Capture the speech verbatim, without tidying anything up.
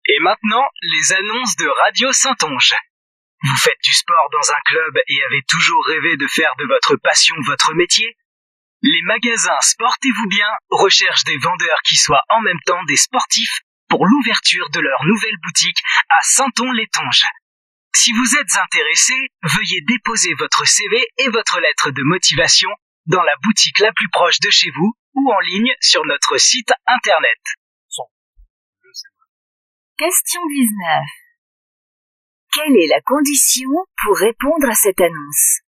Et maintenant, les annonces de Radio Saintonge. Vous faites du sport dans un club et avez toujours rêvé de faire de votre passion votre métier? Les magasins Sportez-vous bien recherchent des vendeurs qui soient en même temps des sportifs pour l'ouverture de leur nouvelle boutique à Sainton-l'Étange. Si vous êtes intéressé, veuillez déposer votre C V et votre lettre de motivation dans la boutique la plus proche de chez vous ou en ligne sur notre site internet. Question dix-neuf. Quelle est la condition pour répondre à cette annonce?